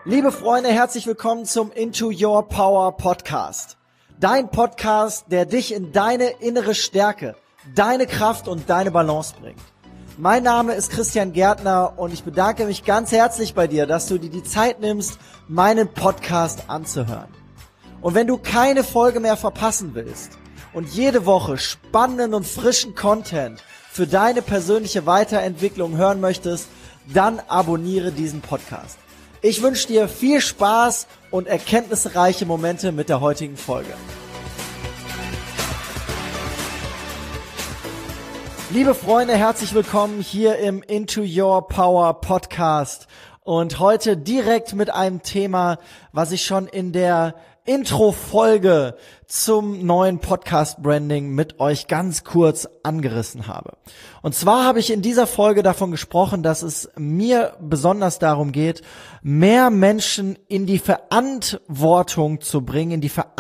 Liebe Freunde, herzlich willkommen zum Into Your Power Podcast. Dein Podcast, der dich in deine innere Stärke, deine Kraft und deine Balance bringt. Mein Name ist Christian Gärtner und ich bedanke mich ganz herzlich bei dir, dass du dir die Zeit nimmst, meinen Podcast anzuhören. Und wenn du keine Folge mehr verpassen willst und jede Woche spannenden und frischen Content für deine persönliche Weiterentwicklung hören möchtest, dann abonniere diesen Podcast. Ich wünsche dir viel Spaß und erkenntnisreiche Momente mit der heutigen Folge. Liebe Freunde, herzlich willkommen hier im Into Your Power Podcast und heute direkt mit einem Thema, was ich schon in der Intro-Folge zum neuen Podcast-Branding mit euch ganz kurz angerissen habe. Und zwar habe ich in dieser Folge davon gesprochen, dass es mir besonders darum geht, mehr Menschen in die Verantwortung zu bringen,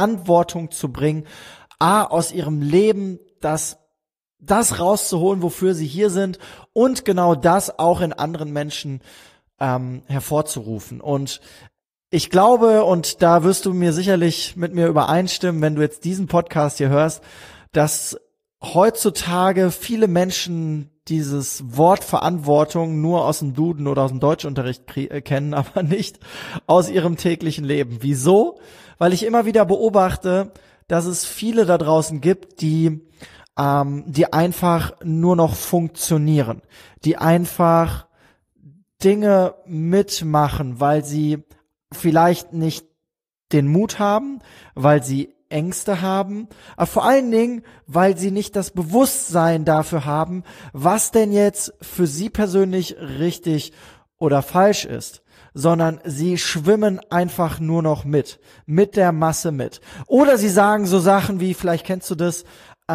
aus ihrem Leben das rauszuholen, wofür sie hier sind und genau das auch in anderen Menschen hervorzurufen. Und ich glaube, und da wirst du mir sicherlich mit mir übereinstimmen, wenn du jetzt diesen Podcast hier hörst, dass heutzutage viele Menschen dieses Wort Verantwortung nur aus dem Duden oder aus dem Deutschunterricht kennen, aber nicht aus ihrem täglichen Leben. Wieso? Weil ich immer wieder beobachte, dass es viele da draußen gibt, die einfach nur noch funktionieren, die einfach Dinge mitmachen, weil sie vielleicht nicht den Mut haben, weil sie Ängste haben, aber vor allen Dingen, weil sie nicht das Bewusstsein dafür haben, was denn jetzt für sie persönlich richtig oder falsch ist, sondern sie schwimmen einfach nur noch mit der Masse mit. Oder sie sagen so Sachen wie, vielleicht kennst du das,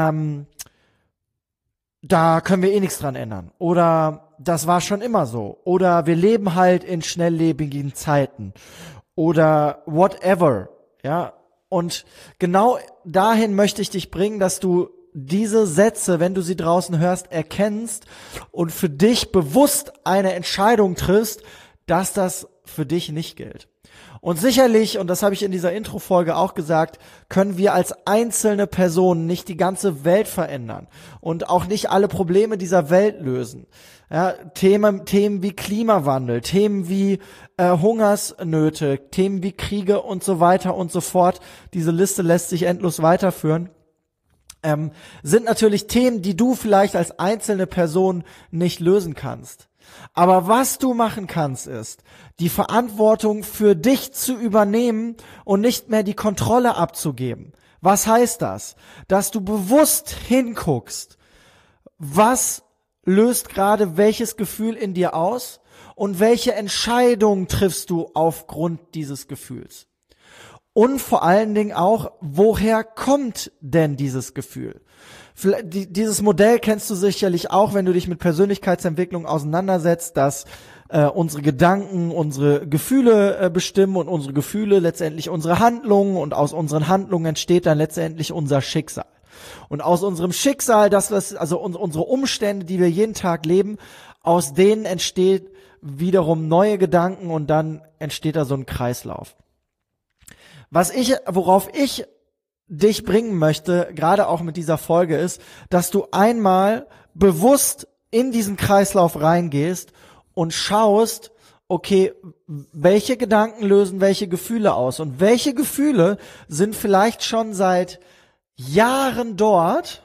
da können wir eh nichts dran ändern. Oder das war schon immer so. Oder wir leben halt in schnelllebigen Zeiten. Oder whatever. Ja. Und genau dahin möchte ich dich bringen, dass du diese Sätze, wenn du sie draußen hörst, erkennst und für dich bewusst eine Entscheidung triffst, dass das für dich nicht gilt. Und sicherlich, und das habe ich in dieser Intro-Folge auch gesagt, können wir als einzelne Personen nicht die ganze Welt verändern und auch nicht alle Probleme dieser Welt lösen. Ja, Themen wie Klimawandel, Themen wie Hungersnöte, Themen wie Kriege und so weiter und so fort. Diese Liste lässt sich endlos weiterführen. Sind natürlich Themen, die du vielleicht als einzelne Person nicht lösen kannst. Aber was du machen kannst, ist, die Verantwortung für dich zu übernehmen und nicht mehr die Kontrolle abzugeben. Was heißt das? Dass du bewusst hinguckst, was löst gerade welches Gefühl in dir aus und welche Entscheidung triffst du aufgrund dieses Gefühls. Und vor allen Dingen auch, woher kommt denn dieses Gefühl? Dieses Modell kennst du sicherlich auch, wenn du dich mit Persönlichkeitsentwicklung auseinandersetzt, dass unsere Gedanken unsere Gefühle bestimmen und unsere Gefühle letztendlich unsere Handlungen und aus unseren Handlungen entsteht dann letztendlich unser Schicksal. Und aus unserem Schicksal, unsere Umstände, die wir jeden Tag leben, aus denen entsteht wiederum neue Gedanken und dann entsteht da so ein Kreislauf. Worauf ich dich bringen möchte, gerade auch mit dieser Folge, ist, dass du einmal bewusst in diesen Kreislauf reingehst und schaust, okay, welche Gedanken lösen welche Gefühle aus und welche Gefühle sind vielleicht schon seit Jahren dort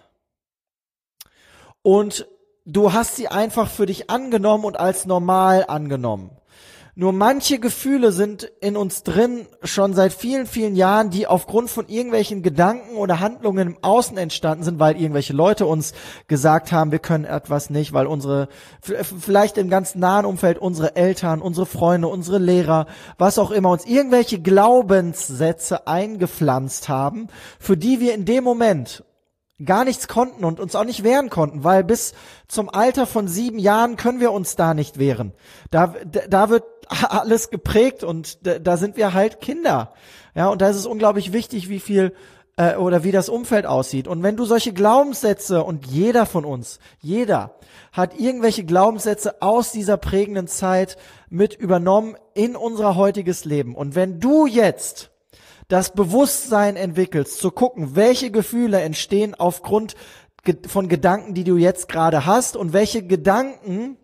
und du hast sie einfach für dich angenommen und als normal angenommen. Nur manche Gefühle sind in uns drin schon seit vielen, vielen Jahren, die aufgrund von irgendwelchen Gedanken oder Handlungen im Außen entstanden sind, weil irgendwelche Leute uns gesagt haben, wir können etwas nicht, weil vielleicht im ganz nahen Umfeld unsere Eltern, unsere Freunde, unsere Lehrer, was auch immer, uns irgendwelche Glaubenssätze eingepflanzt haben, für die wir in dem Moment gar nichts konnten und uns auch nicht wehren konnten, weil bis zum Alter von 7 Jahren können wir uns da nicht wehren. Da wird alles geprägt und da sind wir halt Kinder. Ja, und da ist es unglaublich wichtig, wie viel oder wie das Umfeld aussieht. Und wenn du solche Glaubenssätze, und jeder von uns, jeder hat irgendwelche Glaubenssätze aus dieser prägenden Zeit mit übernommen in unser heutiges Leben. Und wenn du jetzt das Bewusstsein entwickelst, zu gucken, welche Gefühle entstehen aufgrund von Gedanken, die du jetzt gerade hast, und welche Gedanken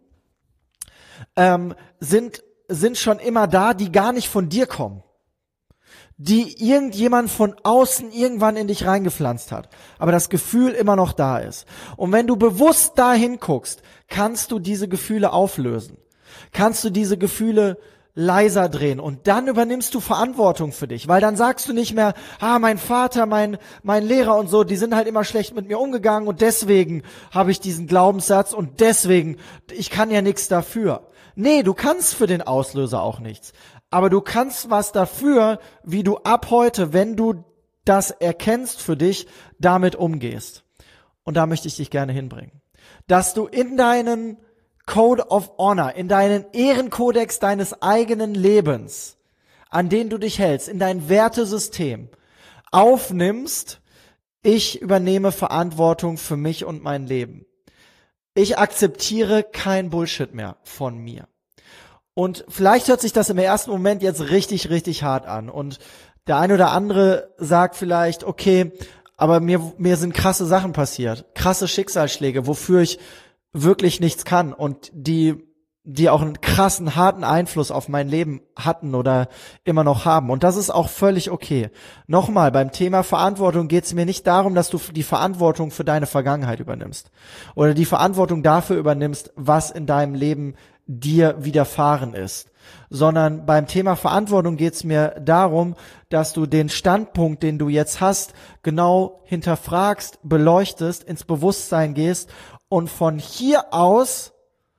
sind schon immer da, die gar nicht von dir kommen, die irgendjemand von außen irgendwann in dich reingepflanzt hat, aber das Gefühl immer noch da ist. Und wenn du bewusst da hinguckst, kannst du diese Gefühle auflösen, kannst du diese Gefühle leiser drehen, und dann übernimmst du Verantwortung für dich, weil dann sagst du nicht mehr, mein Vater, mein Lehrer und so, die sind halt immer schlecht mit mir umgegangen und deswegen habe ich diesen Glaubenssatz und deswegen, ich kann ja nichts dafür. Nee, du kannst für den Auslöser auch nichts, aber du kannst was dafür, wie du ab heute, wenn du das erkennst für dich, damit umgehst. Und da möchte ich dich gerne hinbringen, dass du in deinen Code of Honor, in deinen Ehrenkodex deines eigenen Lebens, an den du dich hältst, in dein Wertesystem aufnimmst, ich übernehme Verantwortung für mich und mein Leben. Ich akzeptiere kein Bullshit mehr von mir. Und vielleicht hört sich das im ersten Moment jetzt richtig, richtig hart an. Und der eine oder andere sagt vielleicht, okay, aber mir sind krasse Sachen passiert, krasse Schicksalsschläge, wofür ich wirklich nichts kann und die auch einen krassen, harten Einfluss auf mein Leben hatten oder immer noch haben. Und das ist auch völlig okay. Nochmal, beim Thema Verantwortung geht es mir nicht darum, dass du die Verantwortung für deine Vergangenheit übernimmst oder die Verantwortung dafür übernimmst, was in deinem Leben dir widerfahren ist, sondern beim Thema Verantwortung geht es mir darum, dass du den Standpunkt, den du jetzt hast, genau hinterfragst, beleuchtest, ins Bewusstsein gehst und von hier aus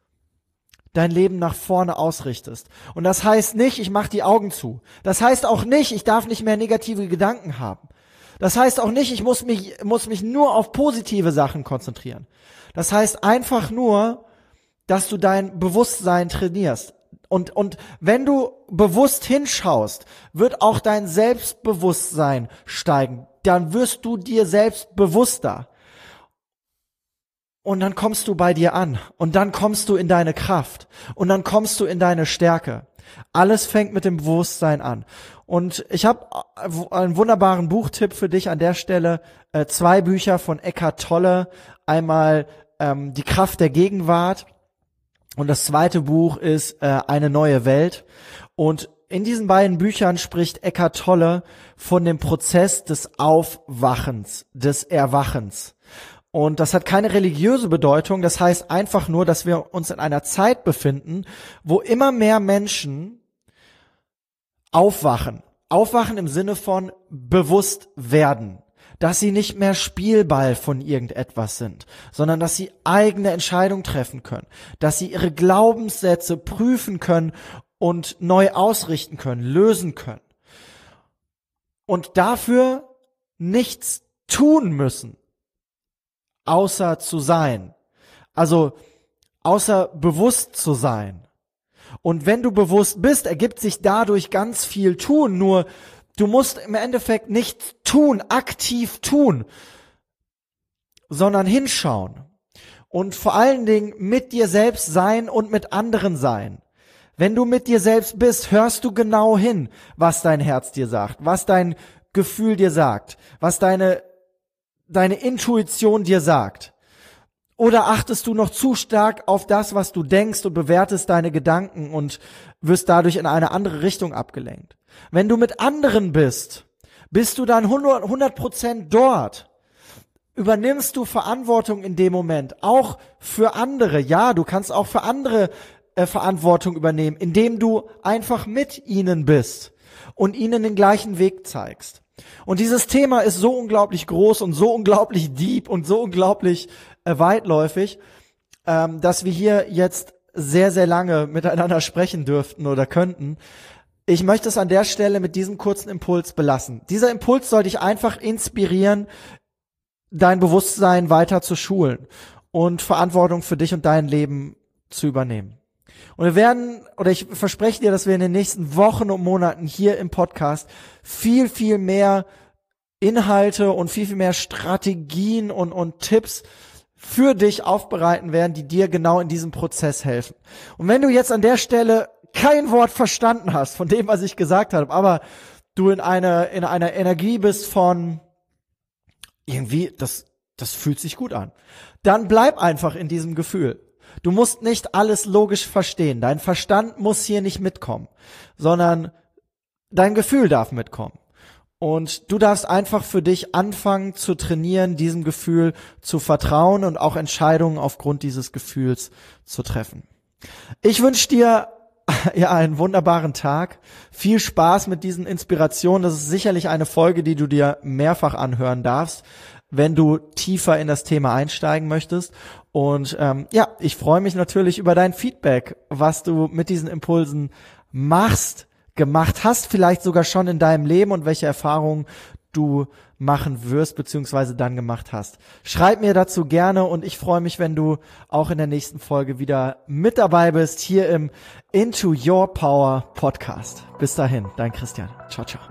dein Leben nach vorne ausrichtest. Und das heißt nicht, ich mache die Augen zu. Das heißt auch nicht, ich darf nicht mehr negative Gedanken haben. Das heißt auch nicht, ich muss mich nur auf positive Sachen konzentrieren. Das heißt einfach nur, dass du dein Bewusstsein trainierst. Und wenn du bewusst hinschaust, wird auch dein Selbstbewusstsein steigen. Dann wirst du dir selbst bewusster. Und dann kommst du bei dir an. Und dann kommst du in deine Kraft. Und dann kommst du in deine Stärke. Alles fängt mit dem Bewusstsein an. Und ich habe einen wunderbaren Buchtipp für dich an der Stelle. 2 Bücher von Eckhart Tolle. Einmal Die Kraft der Gegenwart. Und das zweite Buch ist Eine neue Welt. Und in diesen beiden Büchern spricht Eckhart Tolle von dem Prozess des Aufwachens, des Erwachens. Und das hat keine religiöse Bedeutung. Das heißt einfach nur, dass wir uns in einer Zeit befinden, wo immer mehr Menschen aufwachen. Aufwachen im Sinne von bewusst werden. Dass sie nicht mehr Spielball von irgendetwas sind, sondern dass sie eigene Entscheidungen treffen können. Dass sie ihre Glaubenssätze prüfen können und neu ausrichten können, lösen können. Und dafür nichts tun müssen, außer zu sein. Also außer bewusst zu sein. Und wenn du bewusst bist, ergibt sich dadurch ganz viel tun, nur du musst im Endeffekt nichts tun, aktiv tun, sondern hinschauen. Und vor allen Dingen mit dir selbst sein und mit anderen sein. Wenn du mit dir selbst bist, hörst du genau hin, was dein Herz dir sagt, was dein Gefühl dir sagt, was deine Intuition dir sagt. Oder achtest du noch zu stark auf das, was du denkst und bewertest deine Gedanken und wirst dadurch in eine andere Richtung abgelenkt? Wenn du mit anderen bist du dann 100% dort. Übernimmst du Verantwortung in dem Moment, auch für andere. Ja, du kannst auch für andere Verantwortung übernehmen, indem du einfach mit ihnen bist und ihnen den gleichen Weg zeigst. Und dieses Thema ist so unglaublich groß und so unglaublich deep und so unglaublich weitläufig, dass wir hier jetzt sehr, sehr lange miteinander sprechen dürften oder könnten. Ich möchte es an der Stelle mit diesem kurzen Impuls belassen. Dieser Impuls soll dich einfach inspirieren, dein Bewusstsein weiter zu schulen und Verantwortung für dich und dein Leben zu übernehmen. Und ich verspreche dir, dass wir in den nächsten Wochen und Monaten hier im Podcast viel, viel mehr Inhalte und viel, viel mehr Strategien und Tipps für dich aufbereiten werden, die dir genau in diesem Prozess helfen. Und wenn du jetzt an der Stelle kein Wort verstanden hast von dem, was ich gesagt habe, aber du in einer Energie bist von irgendwie, das fühlt sich gut an, dann bleib einfach in diesem Gefühl. Du musst nicht alles logisch verstehen. Dein Verstand muss hier nicht mitkommen, sondern dein Gefühl darf mitkommen. Und du darfst einfach für dich anfangen zu trainieren, diesem Gefühl zu vertrauen und auch Entscheidungen aufgrund dieses Gefühls zu treffen. Ich wünsche dir einen wunderbaren Tag. Viel Spaß mit diesen Inspirationen. Das ist sicherlich eine Folge, die du dir mehrfach anhören darfst, wenn du tiefer in das Thema einsteigen möchtest. Und ich freue mich natürlich über dein Feedback, was du mit diesen Impulsen gemacht hast, vielleicht sogar schon in deinem Leben und welche Erfahrungen du machen wirst bzw. dann gemacht hast. Schreib mir dazu gerne und ich freue mich, wenn du auch in der nächsten Folge wieder mit dabei bist, hier im Into Your Power Podcast. Bis dahin, dein Christian. Ciao, ciao.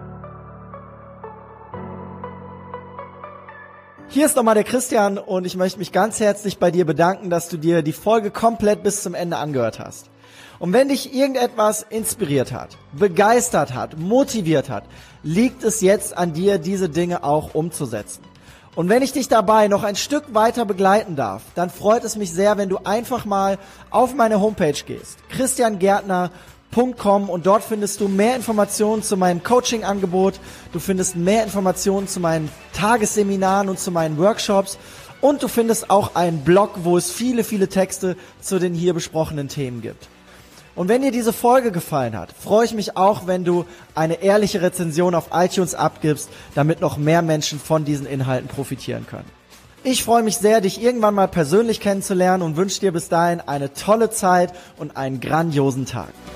Hier ist nochmal der Christian und ich möchte mich ganz herzlich bei dir bedanken, dass du dir die Folge komplett bis zum Ende angehört hast. Und wenn dich irgendetwas inspiriert hat, begeistert hat, motiviert hat, liegt es jetzt an dir, diese Dinge auch umzusetzen. Und wenn ich dich dabei noch ein Stück weiter begleiten darf, dann freut es mich sehr, wenn du einfach mal auf meine Homepage gehst, christiangärtner.com, und dort findest du mehr Informationen zu meinem Coaching-Angebot, du findest mehr Informationen zu meinen Tagesseminaren und zu meinen Workshops und du findest auch einen Blog, wo es viele, viele Texte zu den hier besprochenen Themen gibt. Und wenn dir diese Folge gefallen hat, freue ich mich auch, wenn du eine ehrliche Rezension auf iTunes abgibst, damit noch mehr Menschen von diesen Inhalten profitieren können. Ich freue mich sehr, dich irgendwann mal persönlich kennenzulernen und wünsche dir bis dahin eine tolle Zeit und einen grandiosen Tag.